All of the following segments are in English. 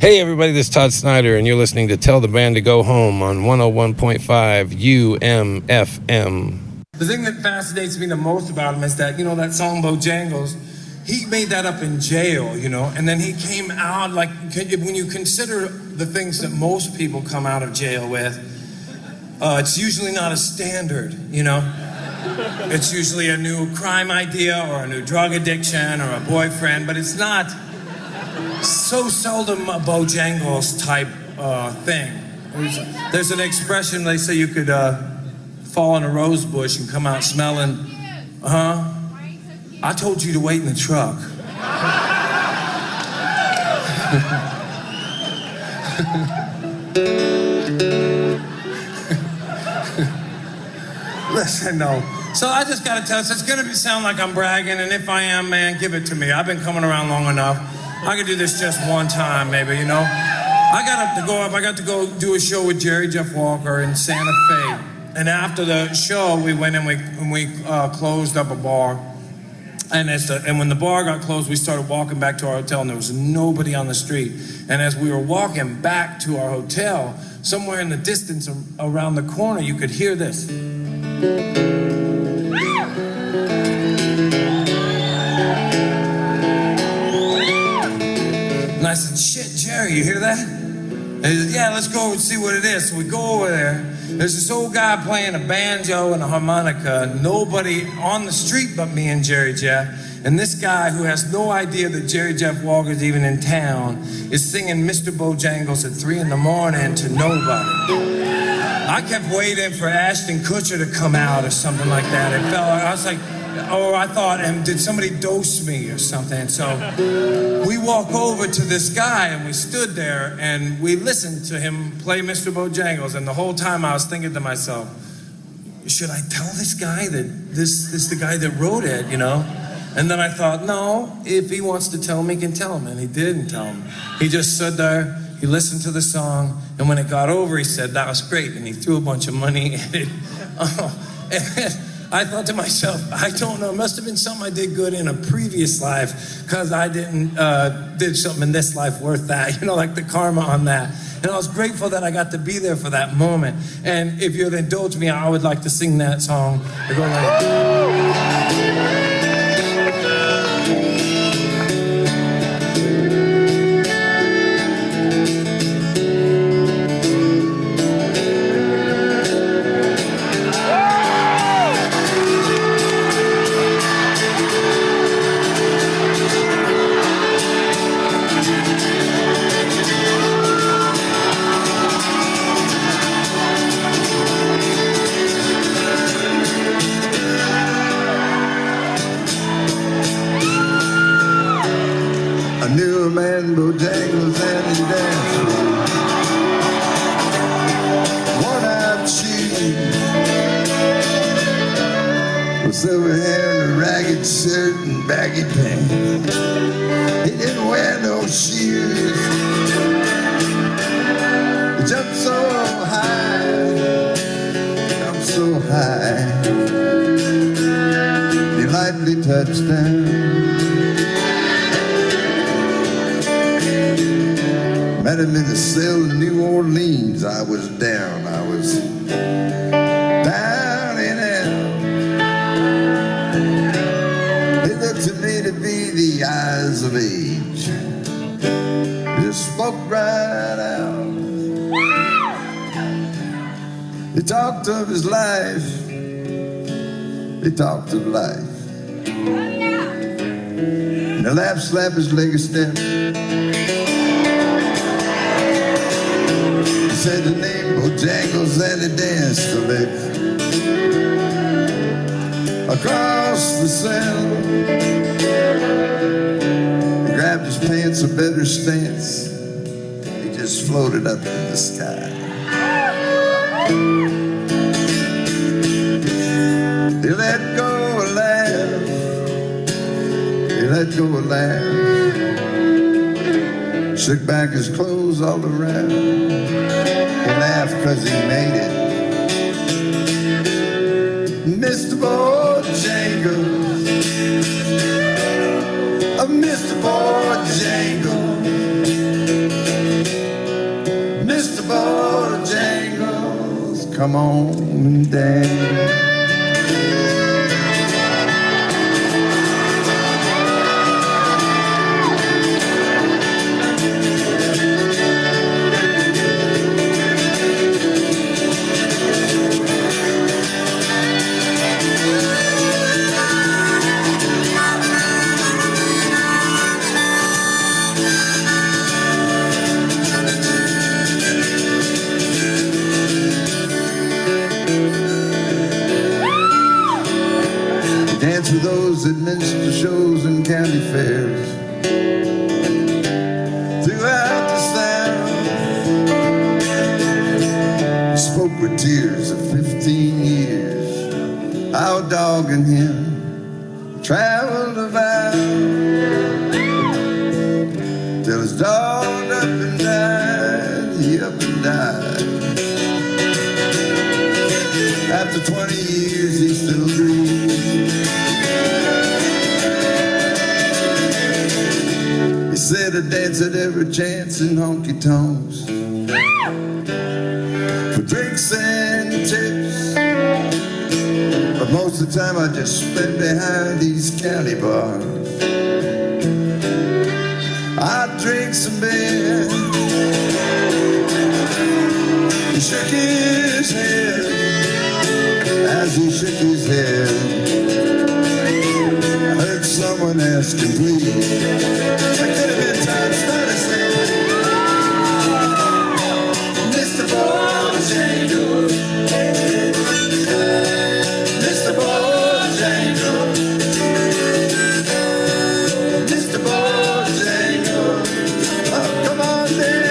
Hey everybody, this is Todd Snyder, and you're listening to Tell the Band to Go Home on 101.5 UMFM. The thing that fascinates me the most about him is that, you know, that song Bojangles, he made that up in jail, you know, and then he came out, like, when you consider the things that most people come out of jail with, it's usually not a standard, you know? It's usually a new crime idea or a new drug addiction or a boyfriend, but it's not so seldom a Bojangles type thing. There's an expression, they say you could fall in a rose bush and come out smelling, I told you to wait in the truck. Listen, no. So I just gotta tell you, it's gonna sound like I'm bragging, and if I am, man, give it to me. I've been coming around long enough. I could do this just one time, maybe, you know? I got to go do a show with Jerry Jeff Walker in Santa Fe. And after the show, we went and we closed up a bar. And when the bar got closed, we started walking back to our hotel, and there was nobody on the street. And as we were walking back to our hotel, somewhere in the distance around the corner, you could hear this. And I said, shit, Jerry, you hear that? And he said, yeah, let's go and see what it is. So we go over there. There's this old guy playing a banjo and a harmonica. Nobody on the street but me and Jerry Jeff. And this guy, who has no idea that Jerry Jeff Walker's even in town, is singing Mr. Bojangles at 3 in the morning to nobody. I kept waiting for Ashton Kutcher to come out or something like that. I was like, oh, I thought, did somebody dose me or something? So we walk over to this guy, and we stood there, and we listened to him play Mr. Bojangles. And the whole time I was thinking to myself, should I tell this guy that this is the guy that wrote it, you know? And then I thought, no, if he wants to tell him, he can tell him. And he didn't tell him. He just stood there, he listened to the song, and when it got over, he said, that was great. And he threw a bunch of money at it. And I thought to myself, I don't know, it must have been something I did good in a previous life, because I did something in this life worth that, you know, like the karma on that. And I was grateful that I got to be there for that moment. And if you'd indulge me, I would like to sing that song. It goes like, Bojangles and he danced one-eyed cheek with silver hair and a ragged shirt and baggy pants. He didn't wear no shoes. He jumped so high, he lightly touched down. Met him in the cell in New Orleans. I was down and out. It looked to me to be the eyes of age. He just spoke right out. He talked of his life. He talked of life. And the laugh slapped his leg a step. Said the name Bojangles and he danced a lick across the cell. He grabbed his pants a better stance. He just floated up in the sky. He let go a laugh. He let go a laugh. Shook back his clothes all around. He laughed 'cause he made it. Mr. Bojangles, Mr. Bojangles, come on and dance. Dance with those at minstrel shows and county fairs. Throughout the South, spoke with tears of 15 years. Our dog and him traveled about till his dog up and died. He up and died. After 20 years, he still grieves. He said I'd dance at every chance in honky-tonks for drinks and tips, but most of the time I just spent behind these county bars. I'd drink some beer. He shook his head. As he shook his head, I heard someone ask him, please. I could have been Todd Snyder saying, Mr. Bojangles, Mr. Bojangles, Mr. Bojangles, oh, come on, dance.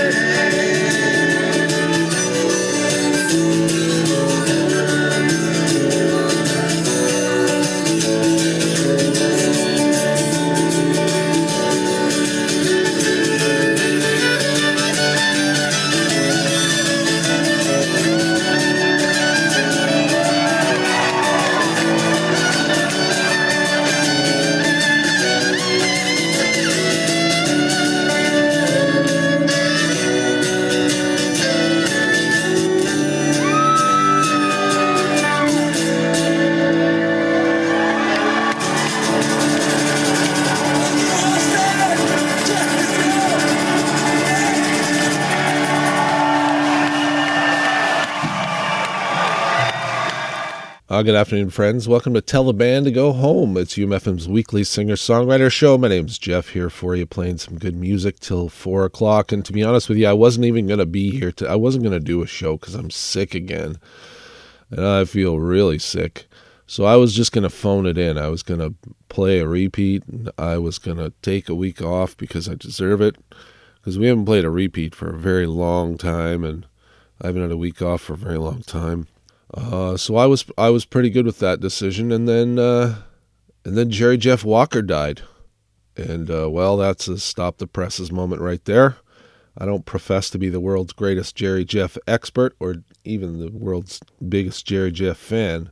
Good afternoon, friends. Welcome to Tell the Band to Go Home. It's UMFM's weekly singer-songwriter show. My name's Jeff, here for you, playing some good music till 4 o'clock. And to be honest with you, I wasn't even going to be here. I wasn't going to do a show because I'm sick again. And I feel really sick. So I was just going to phone it in. I was going to play a repeat. And I was going to take a week off because I deserve it. Because we haven't played a repeat for a very long time. And I haven't had a week off for a very long time. So I was pretty good with that decision, and then Jerry Jeff Walker died, and well, that's a stop the presses moment right there. I don't profess to be the world's greatest Jerry Jeff expert or even the world's biggest Jerry Jeff fan,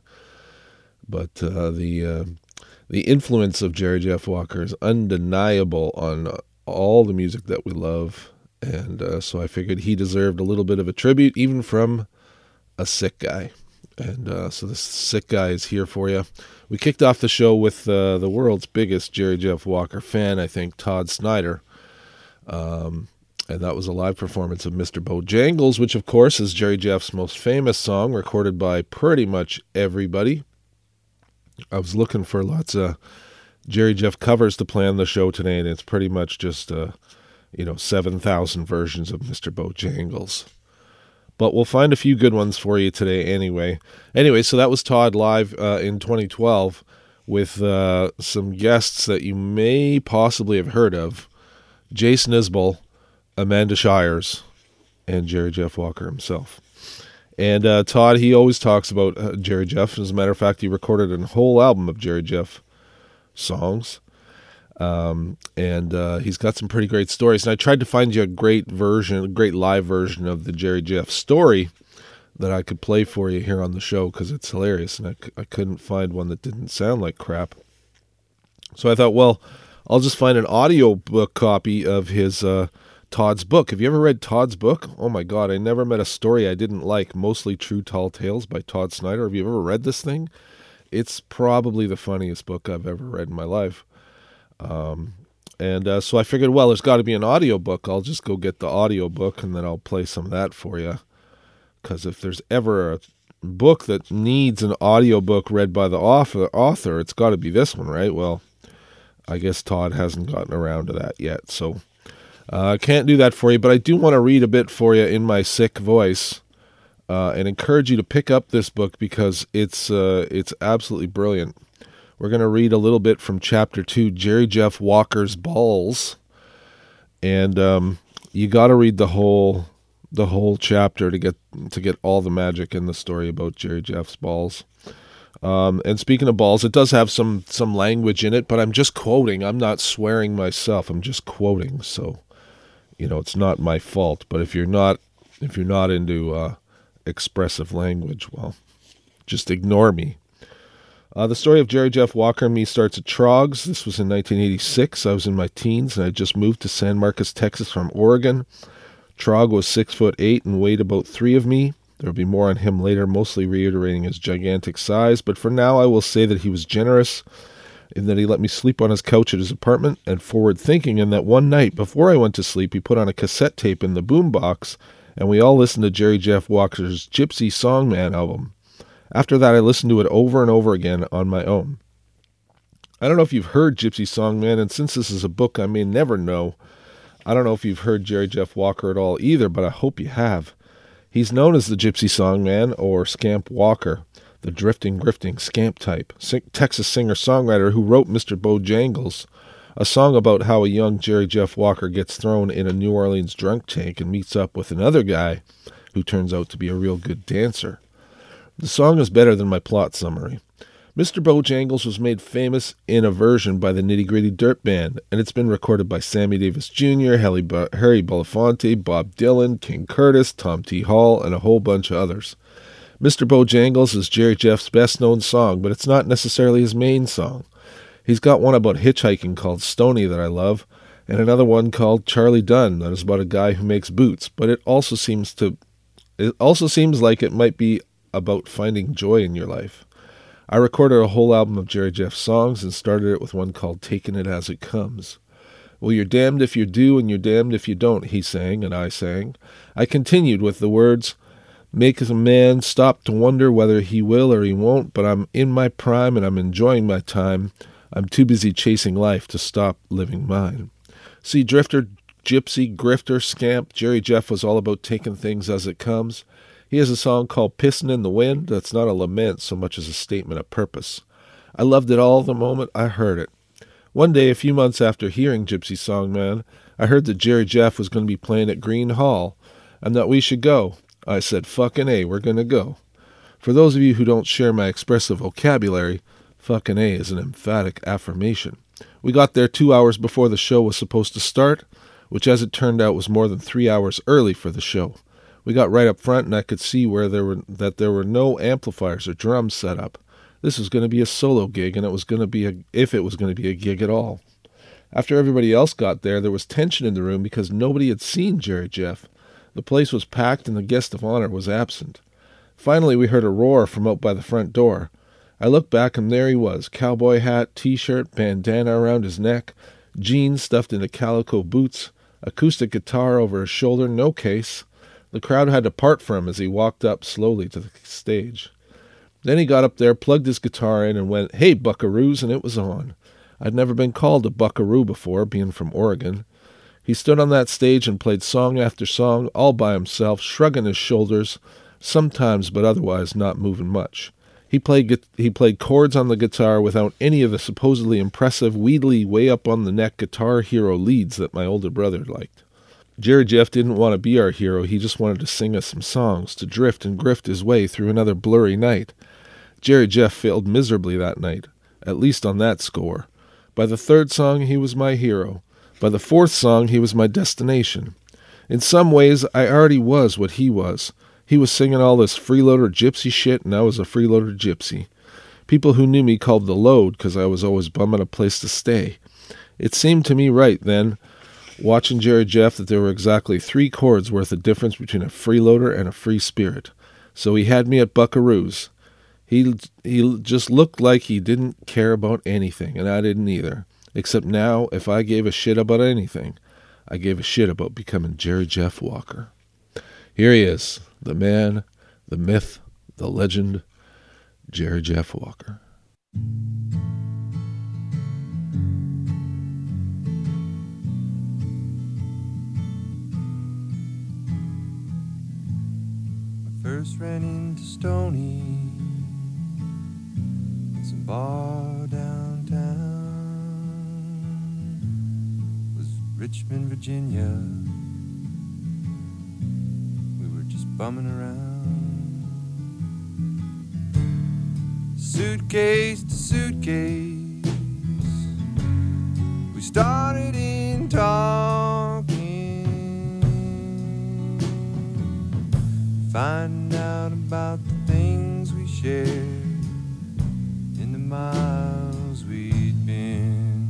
but the influence of Jerry Jeff Walker is undeniable on all the music that we love, and so I figured he deserved a little bit of a tribute, even from a sick guy. And so this sick guy is here for you. We kicked off the show with the world's biggest Jerry Jeff Walker fan, I think, Todd Snyder. And that was a live performance of Mr. Bojangles, which, of course, is Jerry Jeff's most famous song, recorded by pretty much everybody. I was looking for lots of Jerry Jeff covers to play on the show today, and it's pretty much just, 7,000 versions of Mr. Bojangles. But we'll find a few good ones for you today anyway. Anyway, so that was Todd live in 2012 with some guests that you may possibly have heard of. Jason Isbell, Amanda Shires, and Jerry Jeff Walker himself. And Todd, he always talks about Jerry Jeff. As a matter of fact, he recorded a whole album of Jerry Jeff songs. And he's got some pretty great stories. And I tried to find you a great live version of the Jerry Jeff story that I could play for you here on the show because it's hilarious. And I couldn't find one that didn't sound like crap. So I thought, well, I'll just find an audio book copy of his Todd's book. Have you ever read Todd's book? Oh my God, I never met a story I didn't like. Mostly True Tall Tales by Todd Snyder. Have you ever read this thing? It's probably the funniest book I've ever read in my life. So I figured, well, there's got to be an audiobook. I'll just go get the audiobook and then I'll play some of that for you. Because if there's ever a book that needs an audiobook read by the author, it's got to be this one, right? Well, I guess Todd hasn't gotten around to that yet. So I can't do that for you, but I do want to read a bit for you in my sick voice and encourage you to pick up this book because it's absolutely brilliant. We're going to read a little bit from Chapter 2, Jerry Jeff Walker's Balls. And you got to read the whole chapter to get all the magic in the story about Jerry Jeff's balls. And speaking of balls, it does have some language in it, but I'm just quoting. I'm not swearing myself. I'm just quoting. So, it's not my fault. But if you're not into expressive language, well, just ignore me. The story of Jerry Jeff Walker and me starts at Troggs. This was in 1986. I was in my teens, and I just moved to San Marcos, Texas from Oregon. Trog was 6'8" and weighed about 3 of me. There will be more on him later, mostly reiterating his gigantic size, but for now I will say that he was generous in that he let me sleep on his couch at his apartment, and forward-thinking in that one night before I went to sleep he put on a cassette tape in the boombox, and we all listened to Jerry Jeff Walker's Gypsy Songman album. After that I listened to it over and over again on my own. I don't know if you've heard Gypsy Songman, and since this is a book I may never know, I don't know if you've heard Jerry Jeff Walker at all either, but I hope you have. He's known as the Gypsy Songman, or Scamp Walker, the drifting, grifting scamp type, Texas singer-songwriter who wrote Mr. Bojangles, a song about how a young Jerry Jeff Walker gets thrown in a New Orleans drunk tank and meets up with another guy who turns out to be a real good dancer. The song is better than my plot summary. Mr. Bojangles was made famous in a version by the Nitty Gritty Dirt Band, and it's been recorded by Sammy Davis Jr., Harry Belafonte, Bob Dylan, King Curtis, Tom T. Hall, and a whole bunch of others. Mr. Bojangles is Jerry Jeff's best-known song, but it's not necessarily his main song. He's got one about hitchhiking called Stony that I love, and another one called Charlie Dunn that is about a guy who makes boots, but it also seems like it might be about finding joy in your life. I recorded a whole album of Jerry Jeff songs and started it with one called Taking It As It Comes. Well, you're damned if you do and you're damned if you don't, he sang and I sang. I continued with the words, make a man stop to wonder whether he will or he won't, but I'm in my prime and I'm enjoying my time. I'm too busy chasing life to stop living mine. See, drifter, gypsy, grifter, scamp, Jerry Jeff was all about taking things as it comes. He has a song called Pissin' in the Wind that's not a lament so much as a statement of purpose. I loved it all the moment I heard it. One day, a few months after hearing Gypsy Songman, I heard that Jerry Jeff was going to be playing at Green Hall, and that we should go. I said, fucking A, we're going to go. For those of you who don't share my expressive vocabulary, fucking A is an emphatic affirmation. We got there 2 hours before the show was supposed to start, which as it turned out was more than 3 hours early for the show. We got right up front, and I could see that there were no amplifiers or drums set up. This was going to be a solo gig, and if it was going to be a gig at all. After everybody else got there was tension in the room because nobody had seen Jerry Jeff. The place was packed, and the guest of honor was absent. Finally, we heard a roar from out by the front door. I looked back, and there he was, cowboy hat, T-shirt, bandana around his neck, jeans stuffed into calico boots, acoustic guitar over his shoulder, no case. The crowd had to part from him as he walked up slowly to the stage. Then he got up there, plugged his guitar in, and went, "Hey, buckaroos," and it was on. I'd never been called a buckaroo before, being from Oregon. He stood on that stage and played song after song, all by himself, shrugging his shoulders, sometimes but otherwise not moving much. He played chords on the guitar without any of the supposedly impressive, wheedly, way-up-on-the-neck Guitar Hero leads that my older brother liked. Jerry Jeff didn't want to be our hero. He just wanted to sing us some songs, to drift and grift his way through another blurry night. Jerry Jeff failed miserably that night, at least on that score. By the third song, he was my hero. By the fourth song, he was my destination. In some ways, I already was what he was. He was singing all this freeloader gypsy shit, and I was a freeloader gypsy. People who knew me called the load because I was always bumming a place to stay. It seemed to me right then. watching Jerry Jeff that there were exactly 3 chords worth of difference between a freeloader and a free spirit. So he had me at buckaroos. He just looked like he didn't care about anything, and I didn't either. Except now, if I gave a shit about anything, I gave a shit about becoming Jerry Jeff Walker. Here he is, the man, the myth, the legend, Jerry Jeff Walker. First ran into Stony, it's a bar downtown. Was Richmond, Virginia. We were just bumming around. Suitcase to suitcase, we started in talking. Finding out about the things we shared in the miles we'd been.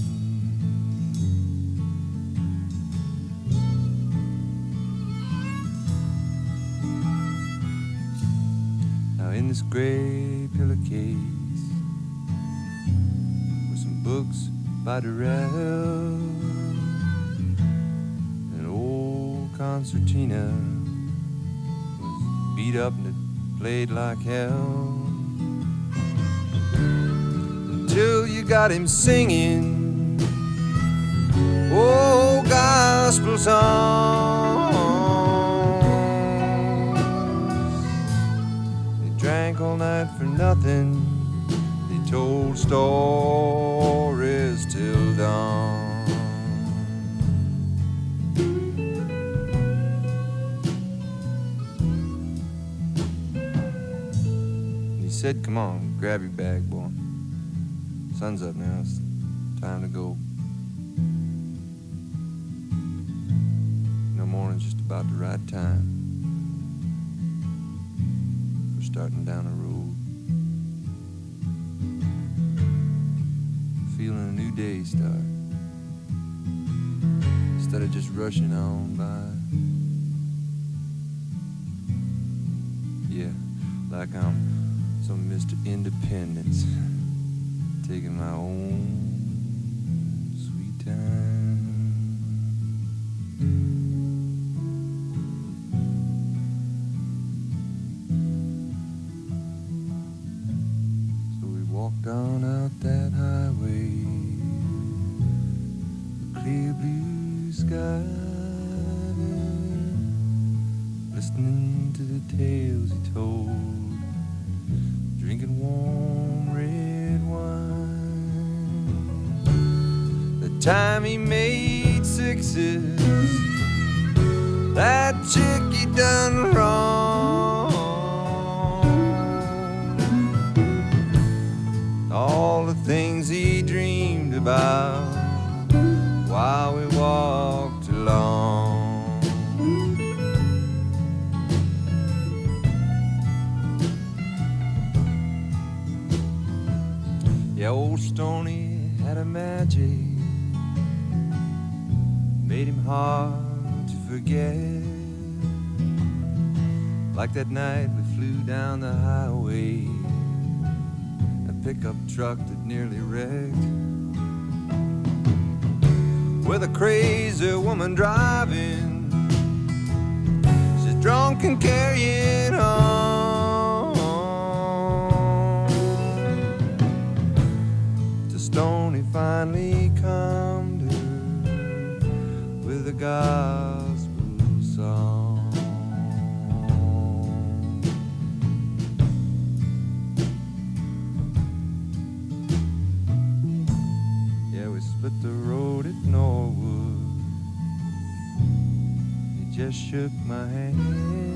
Now in this gray pillowcase were some books by Durrell, an old concertina beat up and it played like hell, until you got him singing old gospel songs. They drank all night for nothing, they told stories till dawn. Said, come on, grab your bag, boy. Sun's up now, it's time to go. No morning's just about the right time. We're starting down a road, feeling a new day start, instead of just rushing on by. Yeah, like I'm some Mr. Independence, taking my own sweet time. So we walked on out that highway, the clear blue sky, listening to the tales he told, drinking warm red wine. The time he made 6s, that chick he done wrong. All the things he dreamed about while we walked along. Yeah, old Stony had a magic, made him hard to forget. Like that night we flew down the highway, a pickup truck that nearly wrecked, with a crazy woman driving, she's drunk and carrying on. Stony finally calmed her with a gospel song. Yeah, we split the road at Norwood. He just shook my hand.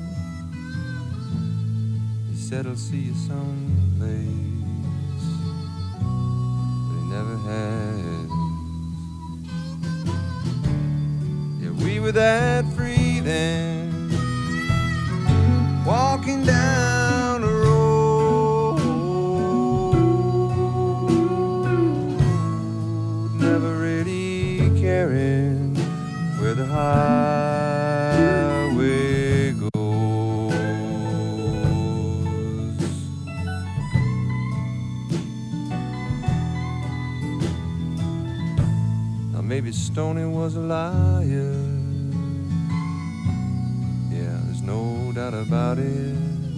He said, I'll see you someplace. Never has. Yeah, we were that free then, walking down a road, never really caring Lady Stoney was a liar. Yeah, there's no doubt about it.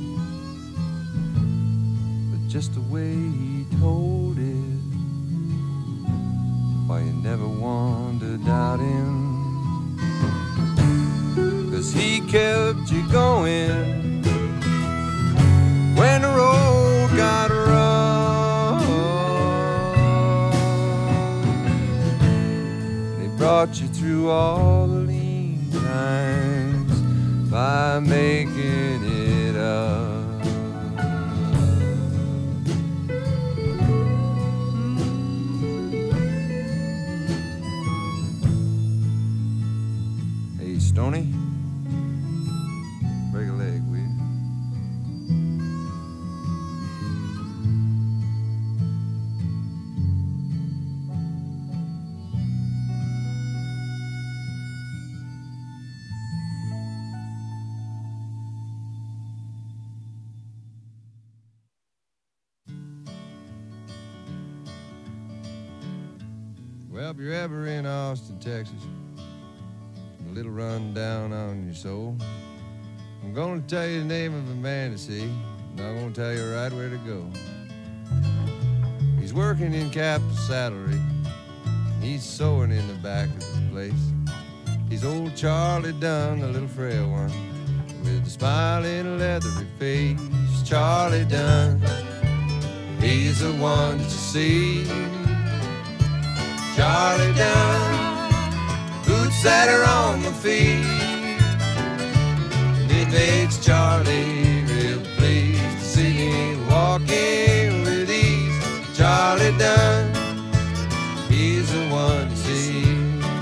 But just the way he told it, why you never want to doubt him. 'Cause he kept you going when the road got rough. He brought you through all the lean times by making it up. Hey, Stoney, break a leg, will you? Well, if you're ever in Austin, Texas, a little rundown on your soul, I'm gonna tell you the name of a man to see, and I'm gonna tell you right where to go. He's working in Capital Saddlery, and he's sewing in the back of the place. He's old Charlie Dunn, the little frail one, with a smiling leathery face. Charlie Dunn, he's the one that you see. Charlie Dunn, boots that are on my feet. And it makes Charlie real pleased to see me walking with ease. Charlie Dunn, he's the one to see.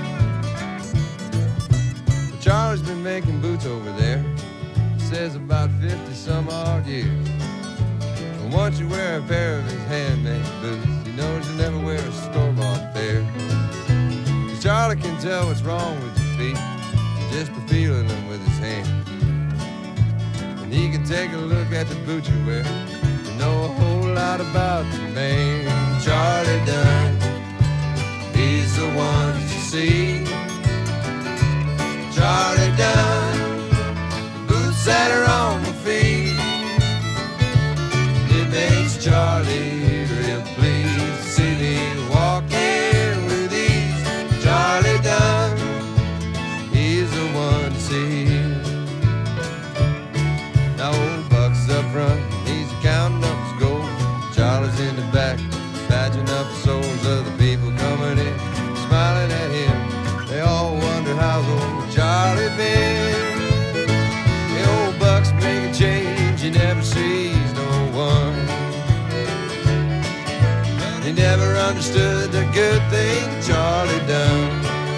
But Charlie's been making boots over there, he says about 50 some odd years. And once you wear a pair of his handmade boots, he knows you'll never wear a store-bought pair. 'Cause Charlie can tell what's wrong with your feet just by feeling them with his hand. And he can take a look at the boot you wear and know a whole lot about the man. Charlie Dunn, he's the one that you see. Charlie Dunn, boots that are on my feet. It makes Charlie real pleased to see me walking with ease. Charlie Dunn, he's the one to see. Now old Buck's up front, he's counting up his gold. Charlie's in the back, patching up the souls of the people coming in, smiling at him. They all wonder how's old Charlie been. The old Buck's making change, he never sees no one. He never understood the good thing Charlie done.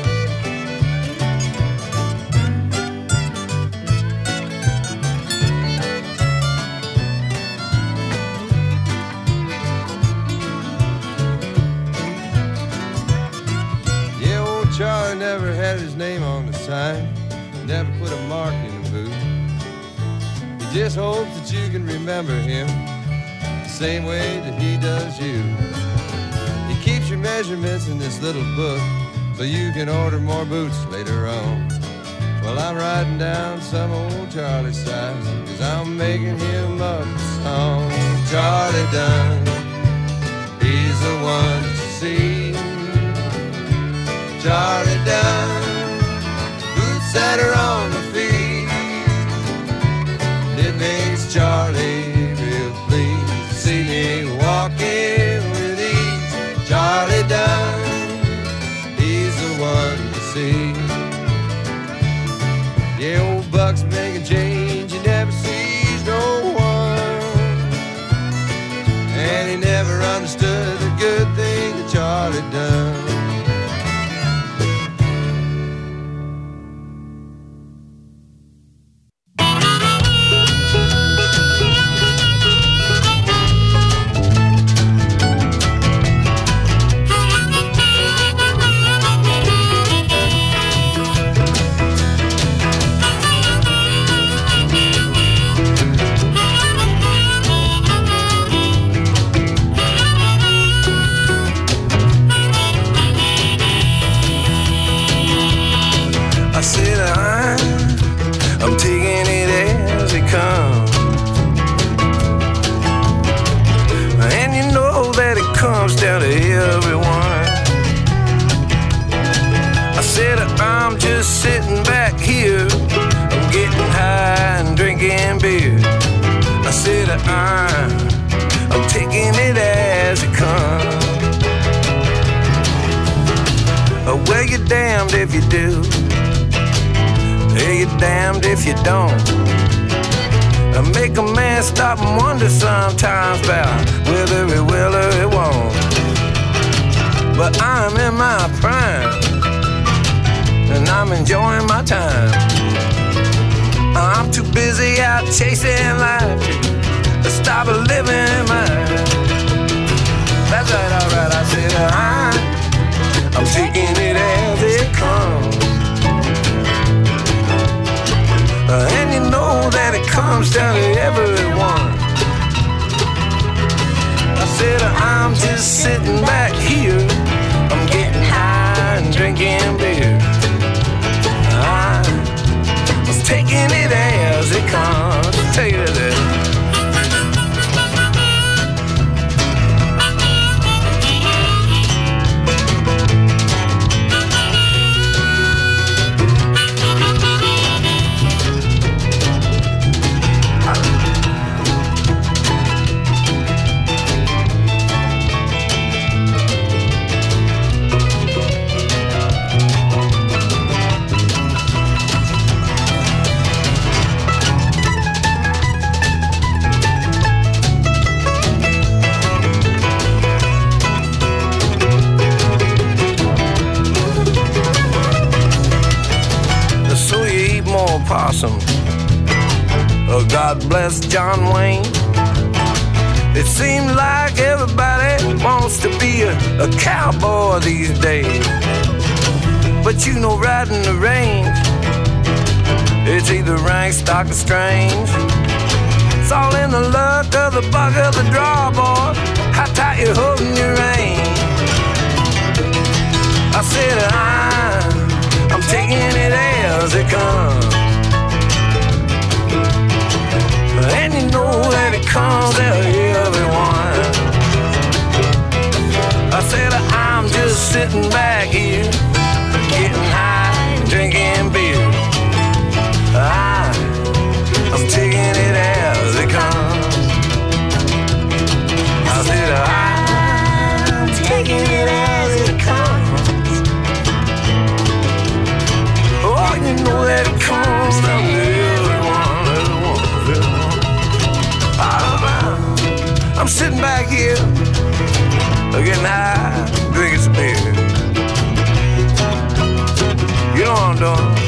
Yeah, old Charlie never had his name on the sign, never put a mark in the boot. He just hopes that you can remember him the same way that he does you. He keeps your measurements in this little book so you can order more boots later on. Well, I'm writing down some old Charlie size, 'cause I'm making him up a song. Charlie Dunn, he's the one that you see. Charlie Dunn, boots that are on the feet. It makes Charlie real pleased to see me walking with ease. Charlie Dunn, he's the one to see. Yeah, old Buck's making change, he never sees no one. And he never understood the good thing that Charlie done. I'm taking it as it comes. Well, you're damned if you do. You're damned if you don't. Make a man stop and wonder sometimes about whether it will or it won't. But I'm in my prime, and I'm enjoying my time. I'm too busy out chasing life to stop living mine. That's right, alright, I said I'm taking it as it comes. And you know that it comes down to everyone. I said I'm just sitting back here, I'm getting high and drinking beer. I'm taking it as it comes. Take it as it. Possum. Oh, God bless John Wayne. It seems like everybody wants to be a cowboy these days. But you know, riding the range, it's either rank, stock, or strange. It's all in the luck of the buck of the draw, boy. How tight you're holding your rein. I said I'm taking it as it comes. And you know that it comes out of everyone. I said I'm just sitting back here, getting high and drinking beer. I'm taking it as it comes. I said I'm taking it as it comes. Oh, you know that it comes out of everyone. I'm sitting back here, getting high, drinking some beer. You know what I'm doing.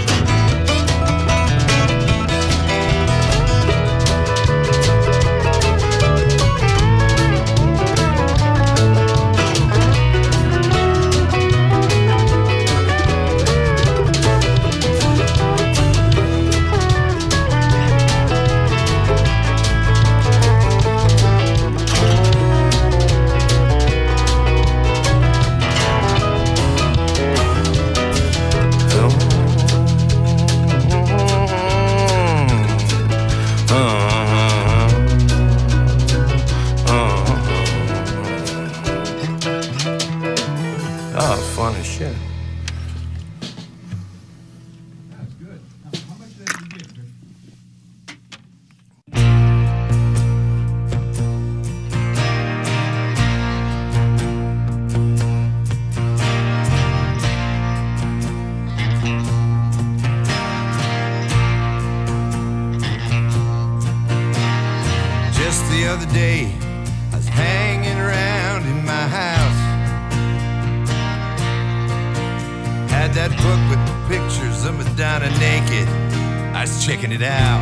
Checking it out.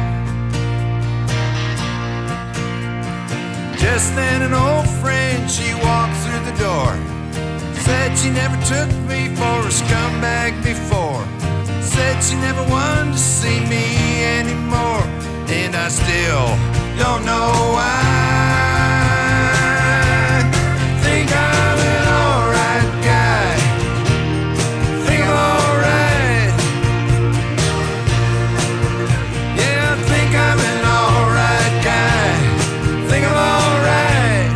Just then an old friend, she walked through the door. Said she never took me for a scumbag before. Said she never wanted to see me anymore. And I still don't know why. Think I'm an alright guy. Think I'm alright. I'm an alright guy. Think I'm alright.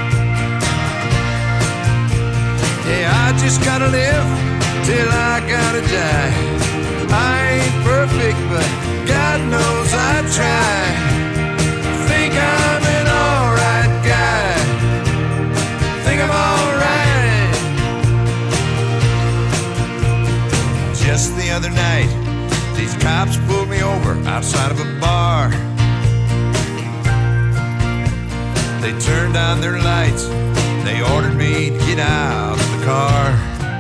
Yeah, I just gotta live till I gotta die. I ain't perfect, but God knows I try. Think outside of a bar. They turned on their lights. They ordered me to get out of the car.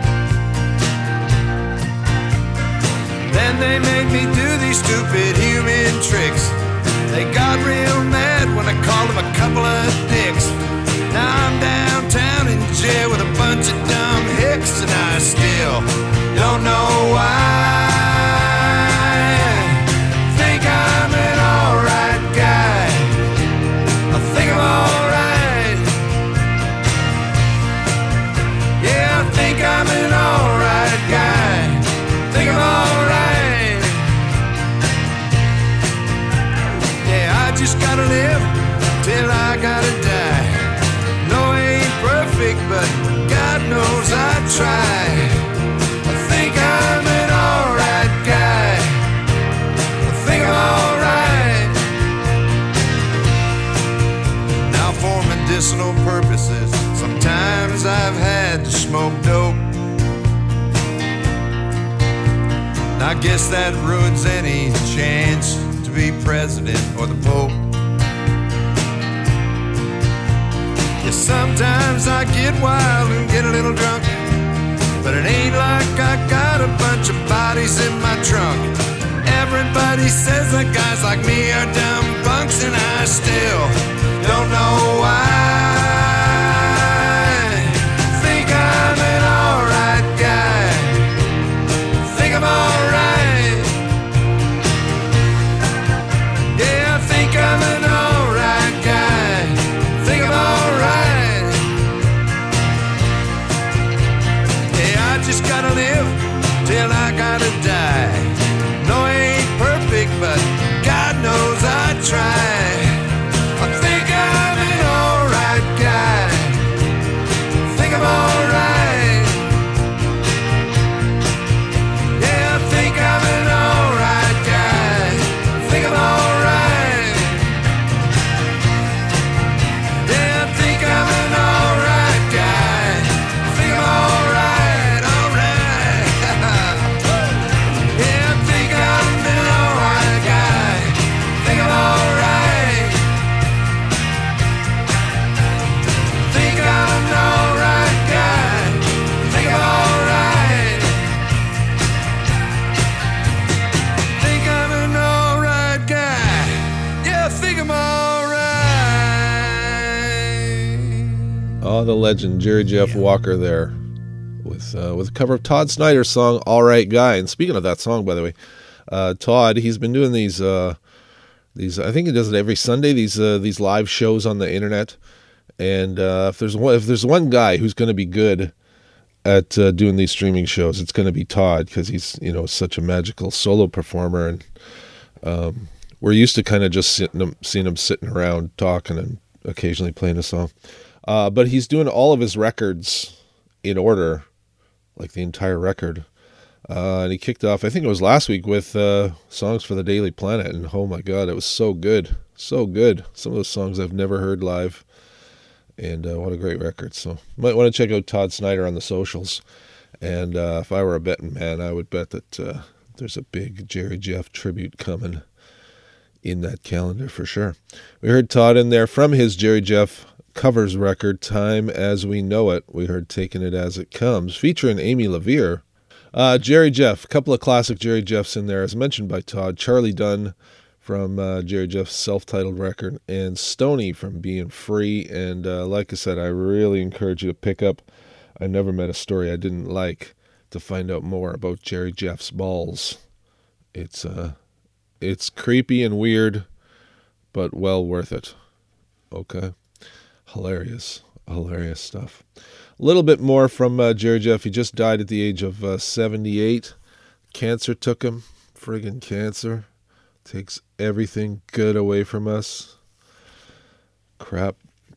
Then they made me do these stupid human tricks. They got real mad when I called them a couple of dicks. Now I'm downtown in jail with a bunch of dumb hicks, and I still don't know why. Think I'm an alright guy. I think I'm alright. Yeah, I think I'm an alright guy. Think I'm alright. Yeah, I just gotta live till I gotta die. No, I ain't perfect, but God knows I try. I think I'm an alright guy. I think I'm alright. Now for medicinal purposes, sometimes I've had to smoke dope. I guess that ruins any chance to be president or the Pope. Yeah, sometimes I get wild and get a little drunk, but it ain't like I got a bunch of bodies in my trunk. Everybody says that guys like me are dumb punks, and I still don't know why. Think I'm an alright guy. Think I'm alright. Yeah, I think I'm an alright guy. Think I'm alright. Yeah, I just gotta live till I gotta die. No, I ain't perfect, but God knows I try. I think I'm an alright guy. Think I'm alright. Yeah, I think I'm an alright guy. Think I'm alright. Yeah, I think I'm an alright guy. Think I'm alright, alright. Yeah, I think I'm an alright guy. Think I'm alright. Think I'm an alright guy. Think I'm alright. Think I'm an alright guy. Yeah, I think I'm alright. Oh, the legend, Jerry Jeff Walker there with a cover of Todd Snider's song, All Right Guy. And speaking of that song, by the way, Todd, he's been doing these, I think he does it every Sunday, these live shows on the internet. And if there's one guy who's going to be good at doing these streaming shows, it's going to be Todd, because he's, such a magical solo performer. And we're used to kind of just seeing him sitting around talking and occasionally playing a song. But he's doing all of his records in order, like the entire record. And he kicked off, I think it was last week, with songs for the Daily Planet. And oh my God, it was so good. So good. Some of those songs I've never heard live. And what a great record. So you might want to check out Todd Snider on the socials. And if I were a betting man, I would bet that there's a big Jerry Jeff tribute coming in that calendar for sure. We heard Todd in there from his Jerry Jeff covers record, Time as We Know It. We heard Taking It As It Comes, featuring Amy LaVere. Jerry Jeff, a couple of classic Jerry Jeffs in there, as mentioned by Todd. Charlie Dunn from Jerry Jeff's self-titled record, and Stoney from Being Free. And like I said, I really encourage you to pick up I Never Met a Story I Didn't Like to find out more about Jerry Jeff's balls. It's creepy and weird, but well worth it. Okay. Hilarious stuff. A little bit more from Jerry Jeff. He just died at the age of 78. Cancer took him. Friggin' cancer. Takes everything good away from us. Crap.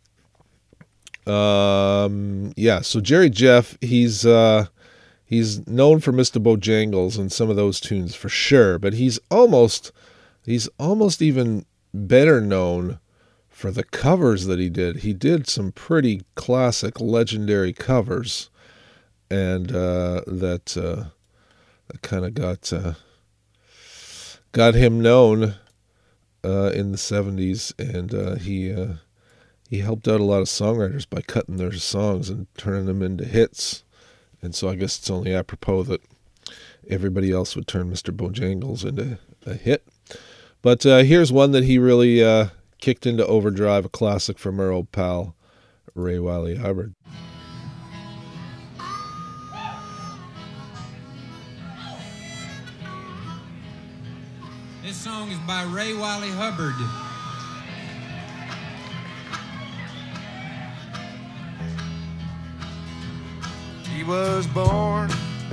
So Jerry Jeff, he's known for Mr. Bojangles and some of those tunes for sure, but he's almost even better known for the covers that he did. He did some pretty classic, legendary covers, and that kind of got him known in the 70s, and he helped out a lot of songwriters by cutting their songs and turning them into hits. And so I guess it's only apropos that everybody else would turn Mr. Bojangles into a hit. But here's one that he really kicked into overdrive, a classic from our old pal, Ray Wylie Hubbard. This song is by Ray Wylie Hubbard. He was born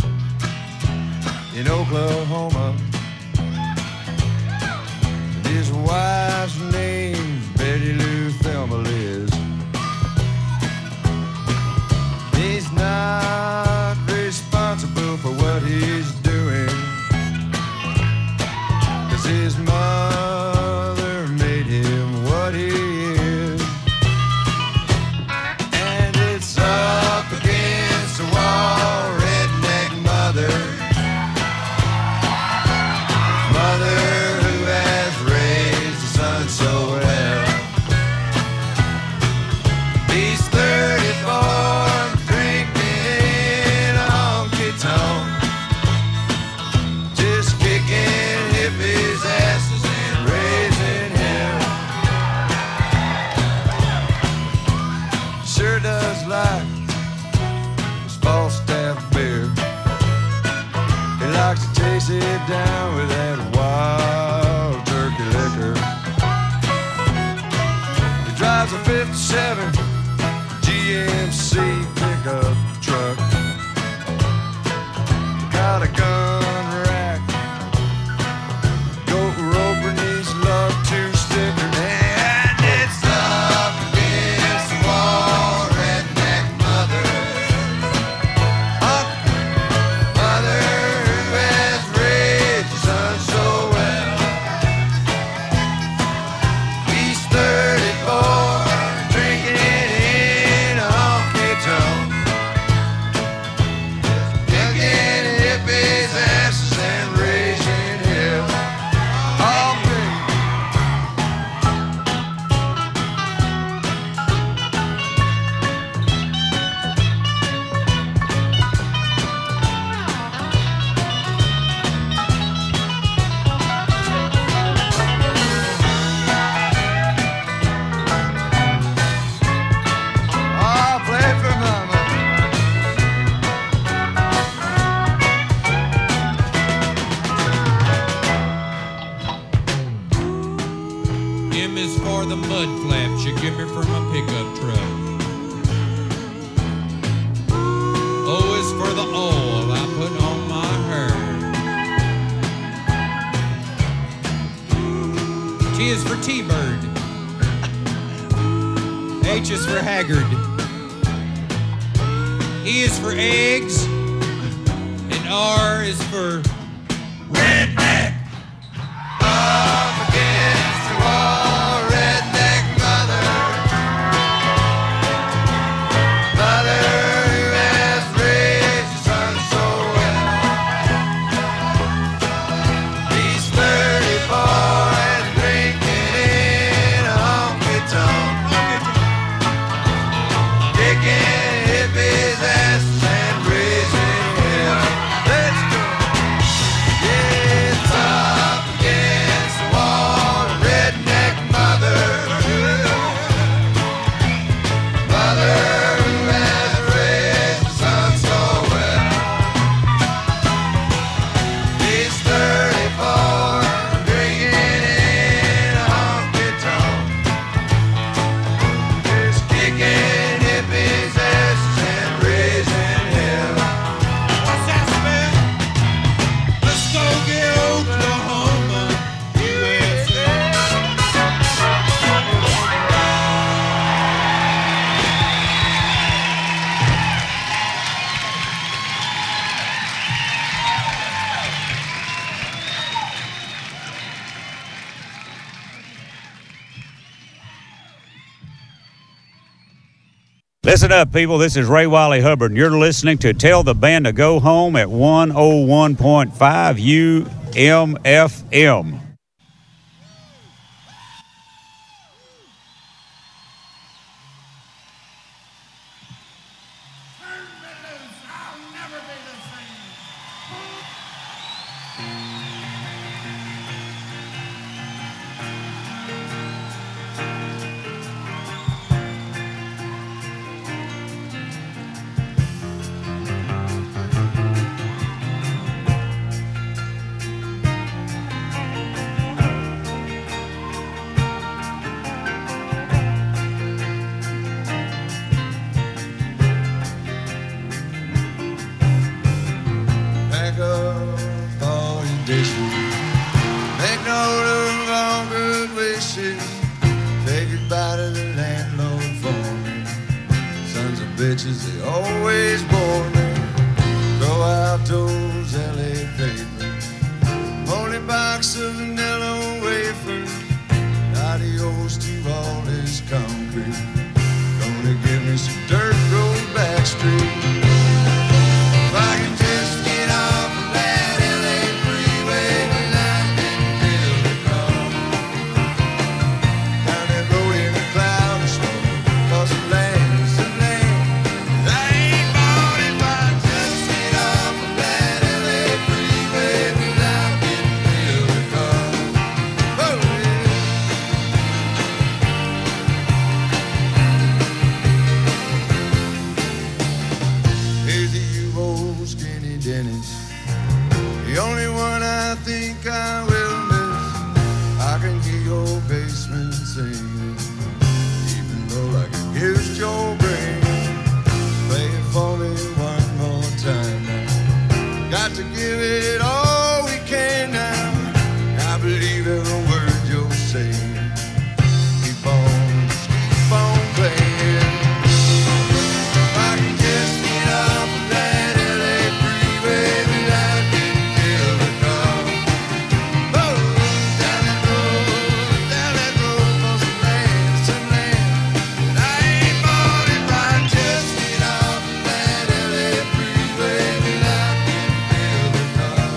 in Oklahoma. His wife's name's Betty Lou Thelma Liz. He's not responsible for what he's doing, 'cause his mother made him what he is. And it's up against the wall, redneck mother. Mother who has raised his son so well. He's 34, drinking in a honky-tonk, just kicking hippies' asses and raising hell. Sure does like his Falstaff beer. He likes to chase it down with that wild turkey liquor. He drives a 57 GMC pickup truck. Got a gun rack, goat roper needs love to sticker. And it's up against the wall, redneck mother. Mother who has raised his son so well. He's 34, drinking in a honky-tonk, kicking hippies' asses and raising hell. All three. I'll play for mama. M is for the mud flaps you give me for my pickup truck. O is for the oil I put on my hair. T is for T-Bird. H is for Haggard. E is for eggs. And R is for redneck. Up against the wall, redneck mother. Mother who has raised his son so well. He's 34 and drinking in a honky-tonk, kicking hippies' asses and raising hell. Let's go. It's up against the wall, redneck mother. Mother who has raised his son so well. He's 34, drinking in a honky-tonk, just kicking hippies' asses and raising hell. What's that smell? Let's go get Oklahoma, USA. Listen up, people. This is Ray Wylie Hubbard, and you're listening to Tell the Band to Go Home at 101.5 UMFM. wishes. Say goodbye to the landlord for me. Sons of bitches, they always bore me. Throw out those LA papers. Holy box of vanilla wafers. Adios to all this concrete. Gonna give me some dirt road back street. If I could just get off of that LA freeway without getting killed or caught. Down that road in a cloud of smoke. Cause the land's the land. I ain't bought if I just get off of that LA freeway without getting killed or caught. Oh, yeah. Here's to you, old skinny Dennis. The only one I think I will miss. I can hear your basement singing, even though like a gift your brain. Play it for me one more time now. Got to give it all we can now. I believe every word you're saying. Keep on playing. If I can just get off of that LA freeway without getting killed or caught. Oh, down that road for some land. And I ain't bought if I just get off of that LA freeway without getting killed or caught.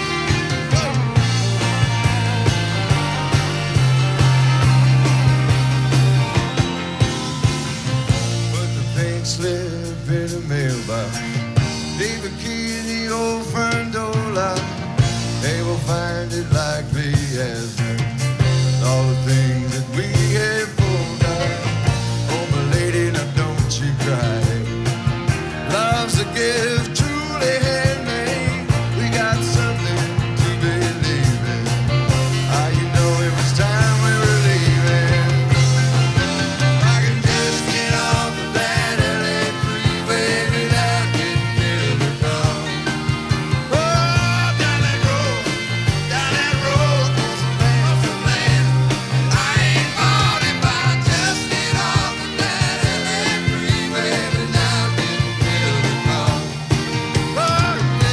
Put the pink slip in the mailbox. Leave the key in the old front door lock. They will find it likely as been. All the things that we have pulled out. Oh, my lady, now don't you cry. Love's a gift truly handmade. We got something to believe in. Ah, you know it was time we were leaving. I can just get off of that LA freeway without getting killed or caught. Oh, down that road for some land. I ain't bought if I just get off of that LA freeway without getting killed or caught. Oh, yeah.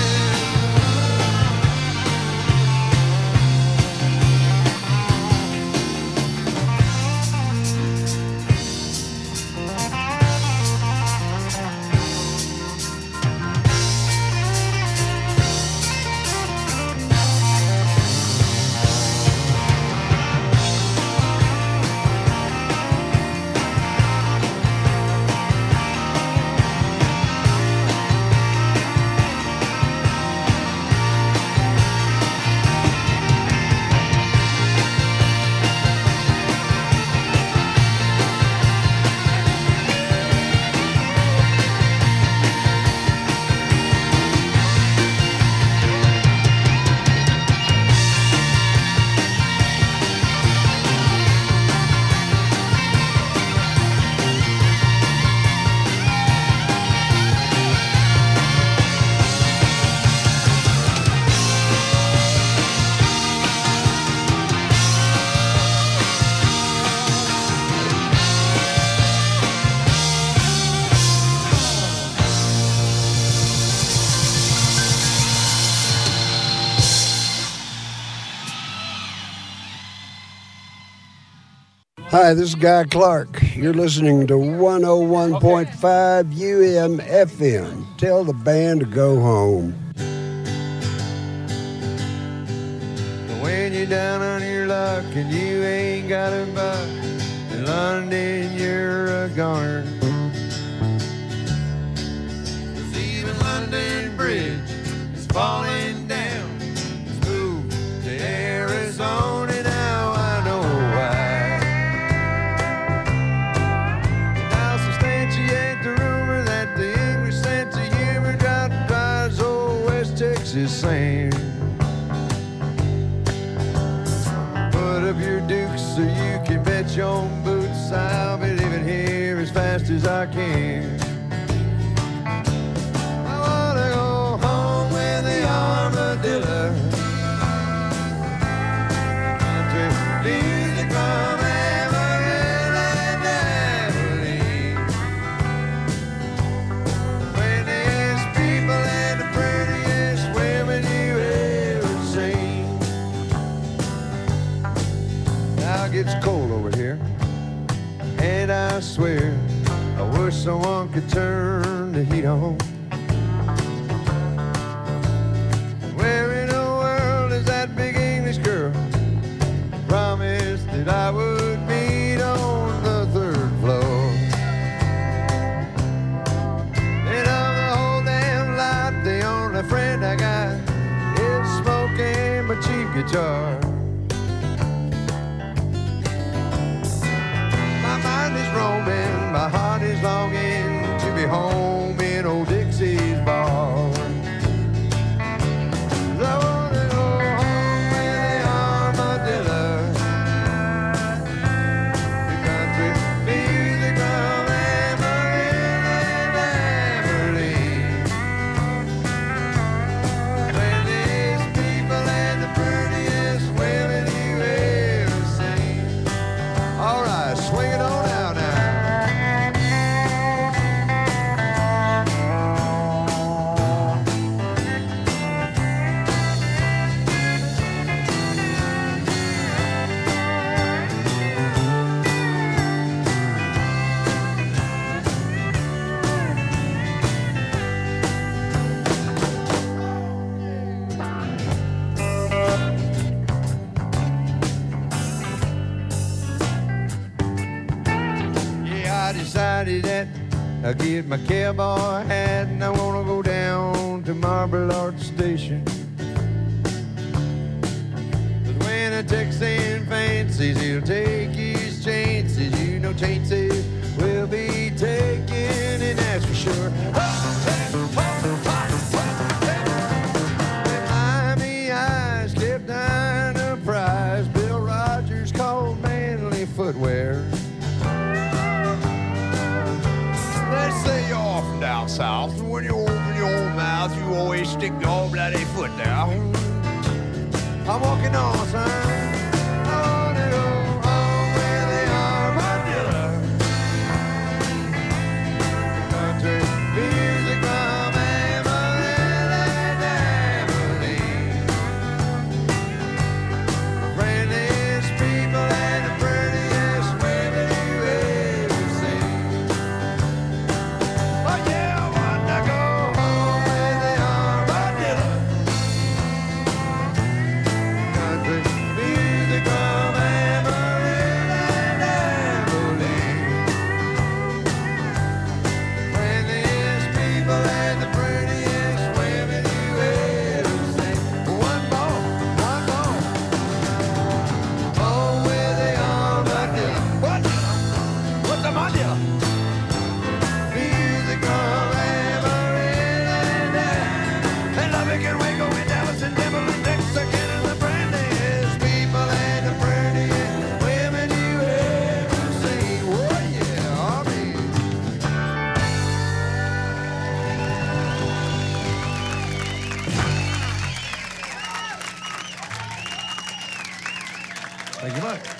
Hi, this is Guy Clark. You're listening to 101.5 UMFM. Tell the band to go home. When you're down on your luck and you ain't got a buck, in London you're a goner. 'Cause even London Bridge is falling down. It's moved to Arizona now, I know why. Now substantiate the rumor that the English sense of humor drives old West Texas sand. Put up your dukes so you can bet your own boots. I'll be leaving here as fast as I can. I wanna go home with the armadillo. To leave the ground. gets cold over here, and I swear I wish someone could turn the heat on. Where in the world is that big English girl? Promised that I would meet on the 3rd floor. And of the whole damn lot, the only friend I got is smoking my cheap guitar. My mind is roaming, my heart is longing to be home in old Dixie's bar. I wanna go home where the armadillo, the country music from Amarillo and Abilene. Friendliest people and the prettiest women you ever seen. All right, swing it on out now. Yeah, I decided that I'll get my cowboy hat and I wanna go down to Marble Arch Station. 'Cause when a Texan fancies, he'll take his chances. You know chances will be taken, and that's for sure. Miami eyes kept dying a prize. Bill Rogers called manly footwear. They say you're from down south, and when you open your mouth, you always stick your bloody foot there. I'm walking on, son. I wanna go home where the armadillo, country music from Amarillo and Abilene. Friendliest people and the prettiest women you ever seen. Oh yeah, I wanna go home where the armadillo, country music from Amarillo and Abilene. Friendliest people and the prettiest women you ever seen. One more. Home where the armadillo. What? What's the armadillo? Music from Amarillo and Abilene. And Lubbock and Waco and Dallas and Denver and Texarkana and the friendliest people and the prettiest women you ever seen. Oh yeah, I mean. Thank you much.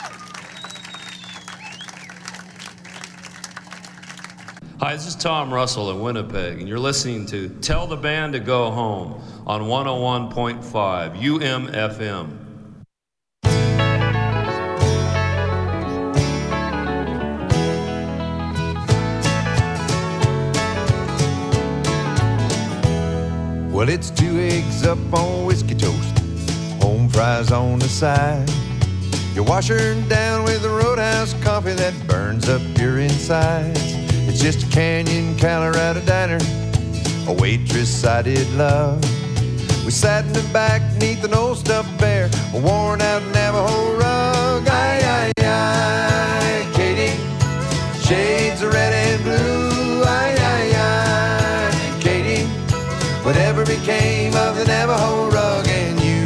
Hi, this is Tom Russell in Winnipeg, and you're listening to Tell the Band to Go Home on 101.5 UMFM. Well, it's 2 eggs up on whiskey toast, home fries on the side. You're washing down with the Roadhouse coffee that burns up your insides. It's just a Canyon, Colorado diner, a waitress I did love. We sat in the back neath an old stuffed bear, a worn out Navajo rug. Aye, aye, aye, Katie, shades of red and blue. Aye, aye, aye, Katie, whatever became of the Navajo rug and you?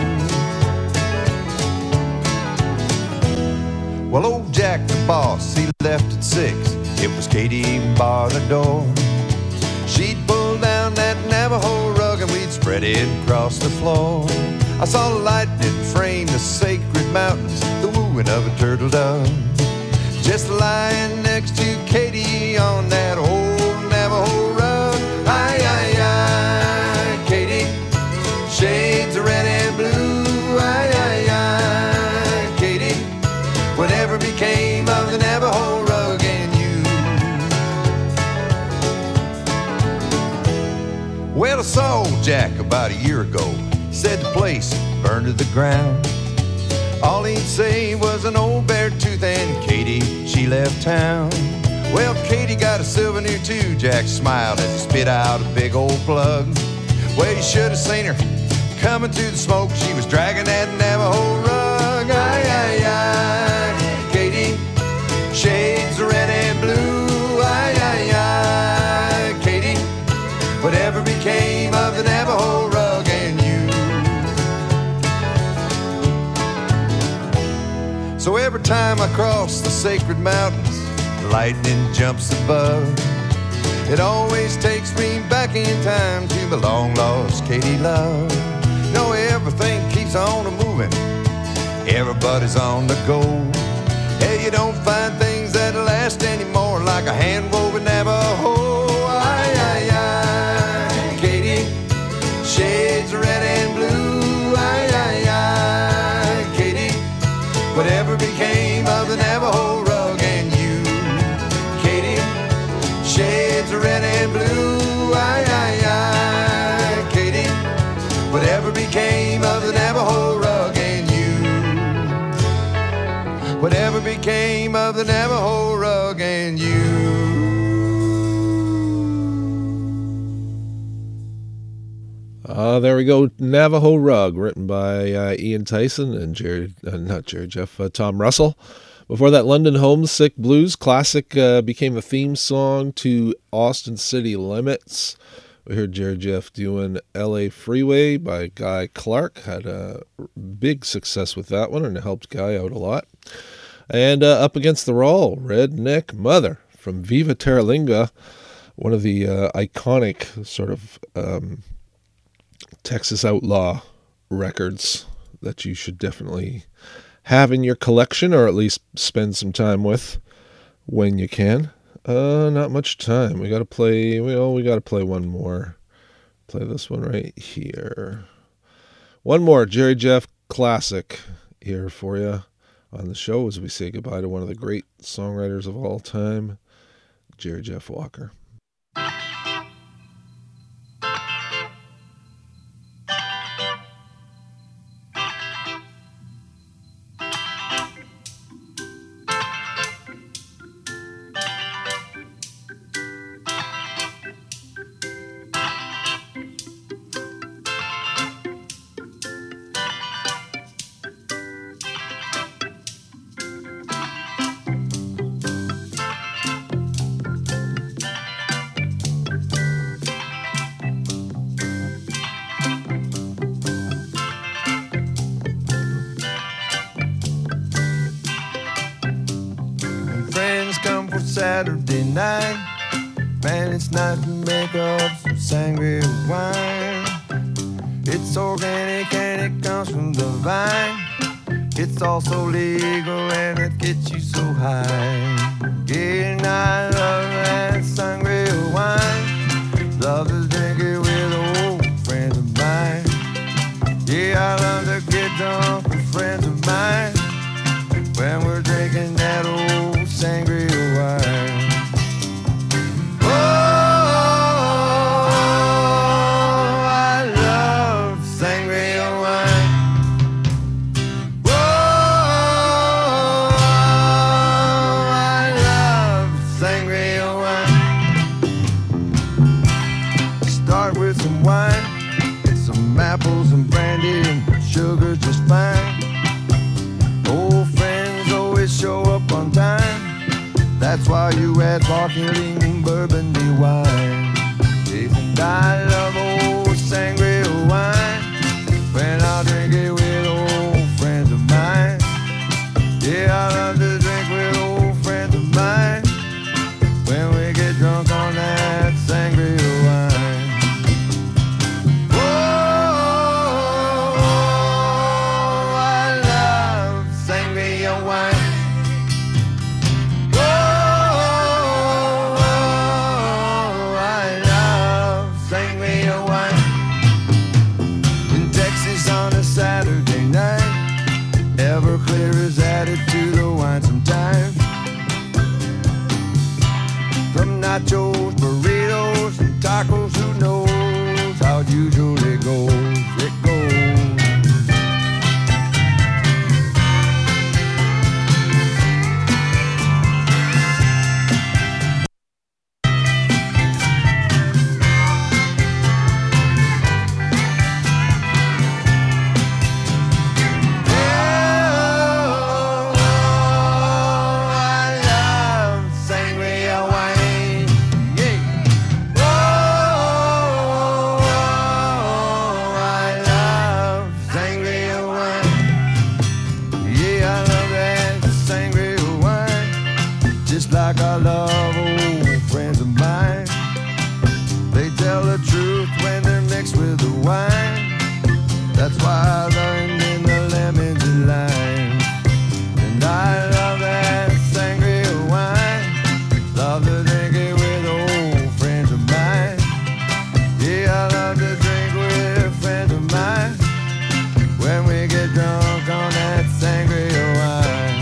Well, old Jack the boss, he left at 6. It was Katie bar the door. She'd pull down that Navajo rug and we'd spread it across the floor. I saw the lightning frame the sacred mountains, the wooing of a turtle dove. Just lying next to Katie on that old Navajo rug. Aye, aye, aye, Katie, shades of red and blue. Aye, aye, aye, Katie, Jack about a year ago. He said the place burned to the ground. All he'd say was an old bare tooth, and Katie, she left town. Well, Katie got a souvenir too. Jack smiled as he spit out a big old plug. Well, you should have seen her coming through the smoke. She was dragging that Navajo rug. Aye, aye, aye. Katie, shades of red and blue. Aye, aye, aye. Katie, whatever became of the Navajo rug and you? So every time I cross the sacred mountains, lightning jumps above. It always takes me back in time to the long-lost Katie love. You know, everything keeps on moving. Everybody's on the go. Hey, you don't find things that last anymore like a hand-woven Navajo. Aye, aye, aye. Katie, shades of red and blue. Aye, aye, aye. Katie, whatever became of the Navajo rug and you? Katie, shades of red and blue. Aye, aye, aye. Katie, whatever became of the Navajo rug and you? Whatever became of the Navajo rug and you? There we go. Navajo Rug, written by Ian Tyson and Tom Russell. Before that, London Homesick Blues classic became the theme song to Austin City Limits. We heard Jerry Jeff doing LA Freeway by Guy Clark. Had a big success with that one and it helped Guy out a lot. And Up Against the Wall, Redneck Mother from Viva Terralinga, one of the iconic sort of Texas Outlaw records that you should definitely have in your collection, or at least spend some time with when you can. Not much time. We gotta play one more. Play this one right here. One more Jerry Jeff classic here for you on the show as we say goodbye to one of the great songwriters of all time, Jerry Jeff Walker. Saturday night, man, it's nice to make up some sangria wine. It's organic and it comes from the vine. It's also legal and it gets you so high. Yeah, and I love that sangria wine. Love to drink it with old friends of mine. Yeah, I love to get drunk with friends of mine when we're drinking that old sangria wine. Oh, I love sangria wine. Oh, I love sangria wine. Start with some wine, get some apples and brandy, and sugar's just fine. Old friends always show up on time. That's why you add sparkling Burgundy wine. And I love old sangria wine when I drink it with old friends of mine. Yeah, I love to drink with old friends of mine when we get drunk on that sangria wine. Oh, I love sangria wine. Saturday night, Everclear is added to the wine sometimes. From nachos, burritos, and tacos, who knows how it usually like I love old friends of mine. They tell the truth when they're mixed with the wine. That's why I learned in the lemons and lime. And I love that sangria wine. Love to drink it with old friends of mine. Yeah, I love to drink with friends of mine. When we get drunk on that sangria wine.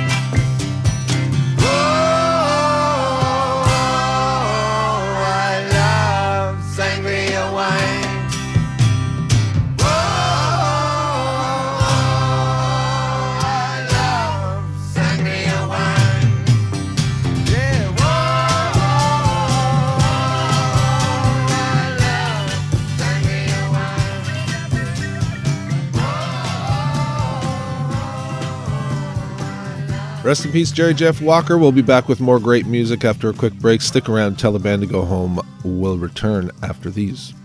Rest in peace, Jerry Jeff Walker. We'll be back with more great music after a quick break. Stick around. Tell the Band to Go Home. We'll return after these.